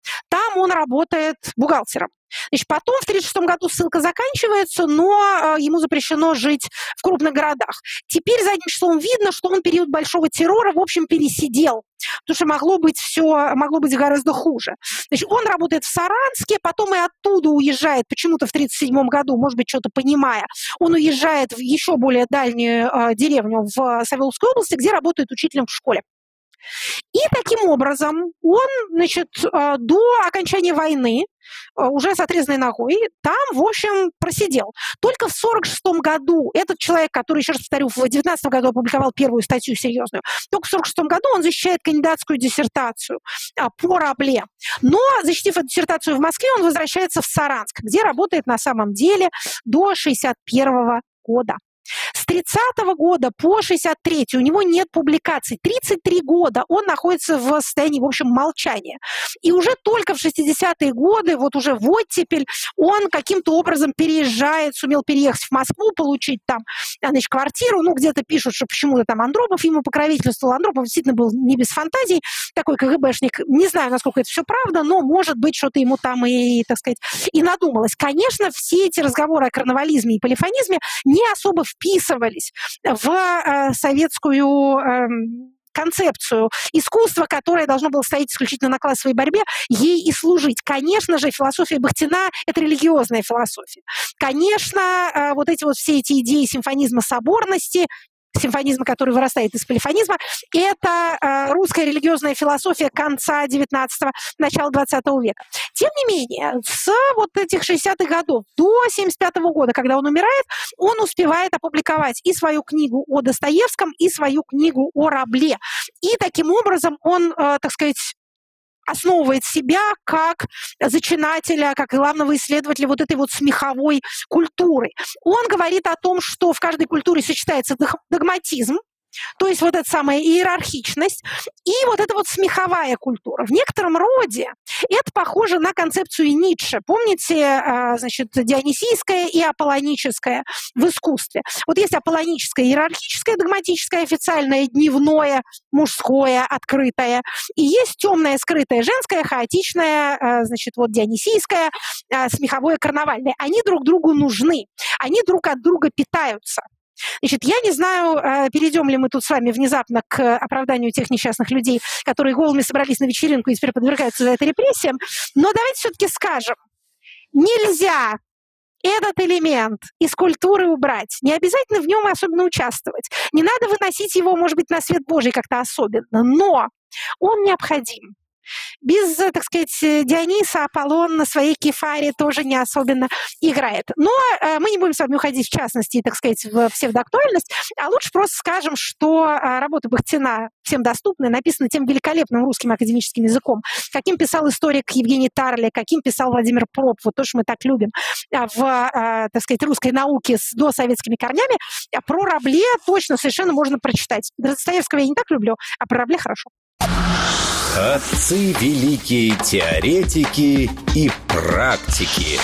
Speaker 2: Там он работает бухгалтером. Значит, потом в 1936 году ссылка заканчивается, но ему запрещено жить в крупных городах. Теперь задним числом видно, что он период большого террора, в общем, пересидел, потому что могло быть гораздо хуже. Значит, он работает в Саранске, потом и оттуда уезжает, почему-то в 1937 году, может быть, что-то понимая, он уезжает в еще более дальнюю деревню в Савеловской области, где работает учителем в школе. И таким образом он, значит, до окончания войны, уже с отрезанной ногой, там, в общем, просидел. Только в 1946 году этот человек, который, еще раз повторю, в 1919 году опубликовал первую статью серьезную, только в 1946 году он защищает кандидатскую диссертацию по Рабле. Но, защитив эту диссертацию в Москве, он возвращается в Саранск, где работает на самом деле до 1961 года. С 30 года по 63 у него нет публикаций. 33 года он находится в состоянии, в общем, молчания. И уже только в 60-е годы, вот уже в оттепель, он каким-то образом переезжает, сумел переехать в Москву, получить там, значит, квартиру. Ну, где-то пишут, что почему-то там Андропов ему покровительствовал. Андропов действительно был не без фантазий, такой КГБшник. Не знаю, насколько это все правда, но, может быть, что-то ему там и, так сказать, и надумалось. Конечно, все эти разговоры о карнавализме и полифонизме не особо вписывались в советскую концепцию искусства, которое должно было стоять исключительно на классовой борьбе, ей и служить. Конечно же, философия Бахтина – это религиозная философия. Конечно, вот все эти идеи симфонизма соборности, симфонизма, который вырастает из полифонизма, это русская религиозная философия конца 19-го, начала 20 века. Тем не менее, с вот этих 60-х годов до 75-го года, когда он умирает, он успевает опубликовать и свою книгу о Достоевском, и свою книгу о Рабле. И таким образом он, так сказать, основывает себя как зачинателя, как главного исследователя вот этой вот смеховой культуры. Он говорит о том, что в каждой культуре сочетается догматизм, то есть вот эта самая иерархичность и вот эта вот смеховая культура. В некотором роде это похоже на концепцию Ницше. Помните, значит, дионисийское и аполлоническое в искусстве. Вот есть аполлоническое, иерархическое, догматическое, официальное, дневное, мужское, открытое. И есть темное, скрытое, женское, хаотичное, значит, вот дионисийское, смеховое, карнавальное. Они друг другу нужны. Они друг от друга питаются. Значит, я не знаю, перейдем ли мы тут с вами внезапно к оправданию тех несчастных людей, которые голыми собрались на вечеринку и теперь подвергаются за это репрессиям, но давайте все-таки скажем, нельзя этот элемент из культуры убрать, не обязательно в нем особенно участвовать, не надо выносить его, может быть, на свет Божий как-то особенно, но он необходим. Без, так сказать, Диониса Аполлон на своей кефаре тоже не особенно играет. Но мы не будем с вами уходить, в частности, так сказать, в псевдоактуальность, а лучше просто скажем, что работа Бахтина всем доступна, написана тем великолепным русским академическим языком, каким писал историк Евгений Тарле, каким писал Владимир Проп, вот то, что мы так любим в, так сказать, русской науке с досоветскими корнями. Про Рабле точно совершенно можно прочитать. Достоевского я не так люблю, а про Рабле хорошо.
Speaker 1: Отцы великие теоретики и практики.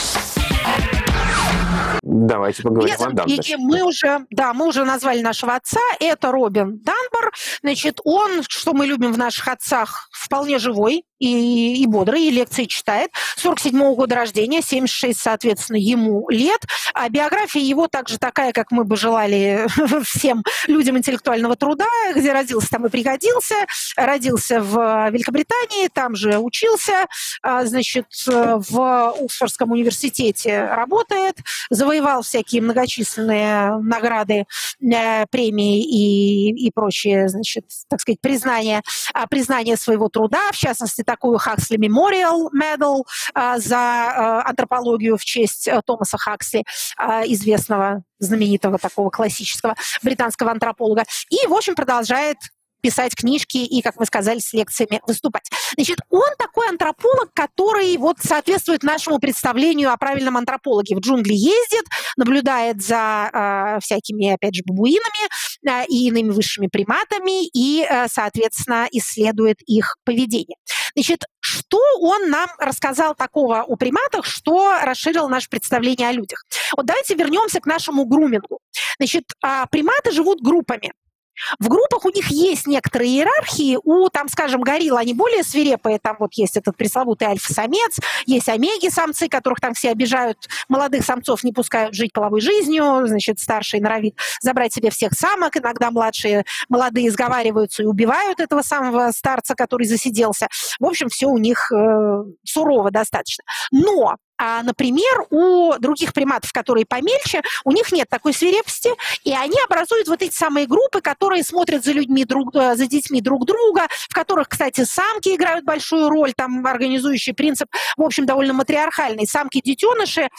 Speaker 3: Давайте поговорим о Данборе.
Speaker 2: Мы уже назвали нашего отца. Это Робин Данбор. Значит, он, что мы любим в наших отцах, вполне живой и бодрый, и лекции читает. 47-го года рождения, 76, соответственно, ему лет. А биография его также такая, как мы бы желали всем людям интеллектуального труда, где родился, там и пригодился. Родился в Великобритании, там же учился, значит, в Оксфордском университете работает, завоевал всякие многочисленные награды, премии и прочие, значит, так сказать, признание своего труда, в частности, такую Huxley Memorial Medal за антропологию в честь Томаса Хаксли, известного, знаменитого такого классического британского антрополога. И, в общем, продолжает писать книжки и, как мы сказали, с лекциями выступать. Значит, он такой антрополог, который вот соответствует нашему представлению о правильном антропологе. В джунгли ездит, наблюдает за всякими, опять же, бабуинами и иными высшими приматами и, соответственно, исследует их поведение. Значит, что он нам рассказал такого о приматах, что расширило наше представление о людях? Вот давайте вернемся к нашему грумингу. Значит, приматы живут группами. В группах у них есть некоторые иерархии, там, скажем, гориллы, они более свирепые, там вот есть этот пресловутый альфа-самец, есть омеги-самцы, которых там все обижают, молодых самцов не пускают жить половой жизнью, значит, старший норовит забрать себе всех самок, иногда младшие, молодые сговариваются и убивают этого самого старца, который засиделся. В общем, все у них сурово достаточно. Но например, у других приматов, которые помельче, у них нет такой свирепости, и они образуют вот эти самые группы, которые смотрят за детьми друг друга, в которых, кстати, самки играют большую роль, там организующий принцип, в общем, довольно матриархальный. Самки детеныши,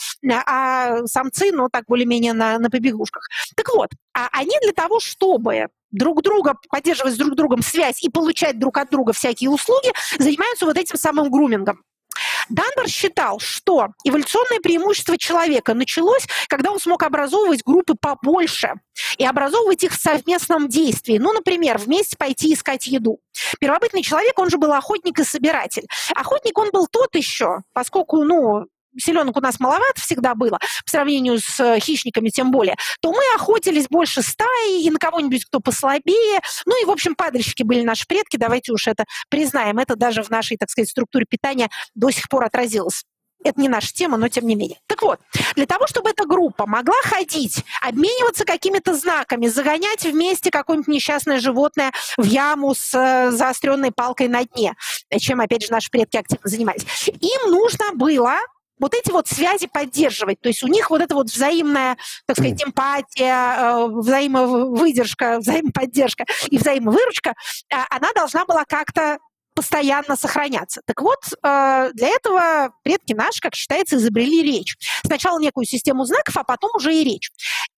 Speaker 2: а самцы, так более-менее на побегушках. Так вот, они для того, чтобы друг друга, поддерживать с друг другом связь и получать друг от друга всякие услуги, занимаются вот этим самым грумингом. Данбар считал, что эволюционное преимущество человека началось, когда он смог образовывать группы побольше и образовывать их в совместном действии. Например, вместе пойти искать еду. Первобытный человек, он же был охотник и собиратель. Охотник он был тот еще, поскольку, селенок у нас маловато всегда было, по сравнению с хищниками тем более, то мы охотились больше стаи и на кого-нибудь, кто послабее. И, в общем, падальщики были наши предки, давайте уж это признаем. Это даже в нашей, так сказать, структуре питания до сих пор отразилось. Это не наша тема, но тем не менее. Так вот, для того, чтобы эта группа могла ходить, обмениваться какими-то знаками, загонять вместе какое-нибудь несчастное животное в яму с заостренной палкой на дне, чем, опять же, наши предки активно занимались, им нужно было вот эти вот связи поддерживать. То есть у них вот эта вот взаимная, так сказать, эмпатия, взаимовыдержка, взаимоподдержка и взаимовыручка, она должна была как-то постоянно сохраняться. Так вот, для этого предки наши, как считается, изобрели речь. Сначала некую систему знаков, а потом уже и речь.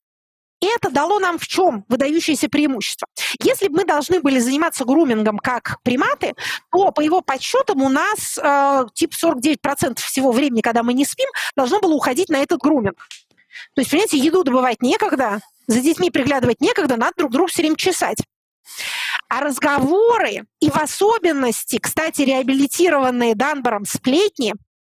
Speaker 2: И это дало нам в чем выдающееся преимущество? Если бы мы должны были заниматься грумингом как приматы, то по его подсчетам у нас 49% всего времени, когда мы не спим, должно было уходить на этот груминг. То есть, понимаете, еду добывать некогда, за детьми приглядывать некогда, надо друг друга все время чесать. А разговоры, и в особенности, кстати, реабилитированные Данбаром сплетни,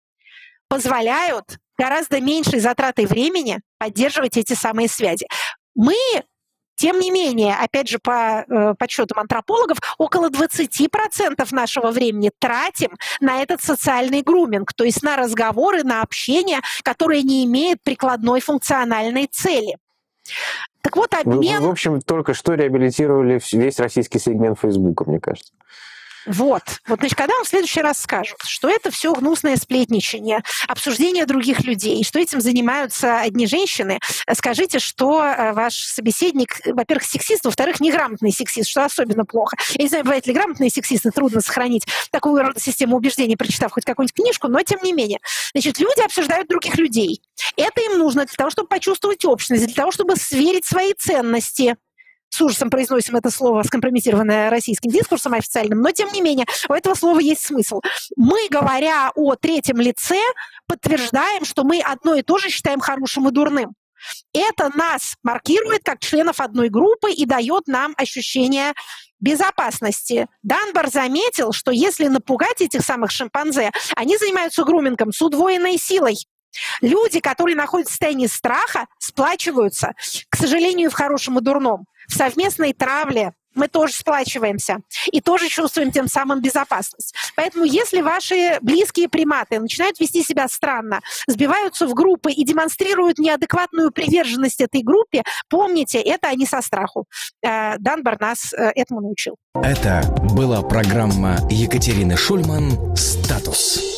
Speaker 2: позволяют гораздо меньшей затратой времени поддерживать эти самые связи. Мы, тем не менее, опять же, по подсчетам антропологов, около 20% нашего времени тратим на этот социальный груминг, то есть на разговоры, на общение, которое не имеет прикладной функциональной цели. Так вот, обмен...
Speaker 3: В общем, только что реабилитировали весь российский сегмент Фейсбука, мне кажется.
Speaker 2: Вот, значит, когда вам в следующий раз скажут, что это все гнусное сплетничание, обсуждение других людей, что этим занимаются одни женщины, скажите, что ваш собеседник, во-первых, сексист, во-вторых, неграмотный сексист, что особенно плохо. Я не знаю, бывают ли грамотные сексисты, трудно сохранить такую рода систему убеждений, прочитав хоть какую-нибудь книжку, но тем не менее. Значит, люди обсуждают других людей. Это им нужно для того, чтобы почувствовать общность, для того, чтобы сверить свои ценности. С ужасом произносим это слово, скомпрометированное российским дискурсом официальным, но тем не менее у этого слова есть смысл. Мы, говоря о третьем лице, подтверждаем, что мы одно и то же считаем хорошим и дурным. Это нас маркирует как членов одной группы и дает нам ощущение безопасности. Данбар заметил, что если напугать этих самых шимпанзе, они занимаются грумингом с удвоенной силой. Люди, которые находятся в состоянии страха, сплачиваются, к сожалению, в хорошем и дурном. В совместной травле мы тоже сплачиваемся и тоже чувствуем тем самым безопасность. Поэтому если ваши близкие приматы начинают вести себя странно, сбиваются в группы и демонстрируют неадекватную приверженность этой группе, помните, это они со страху. Данбар нас этому научил.
Speaker 1: Это была программа Екатерины Шульман «Статус».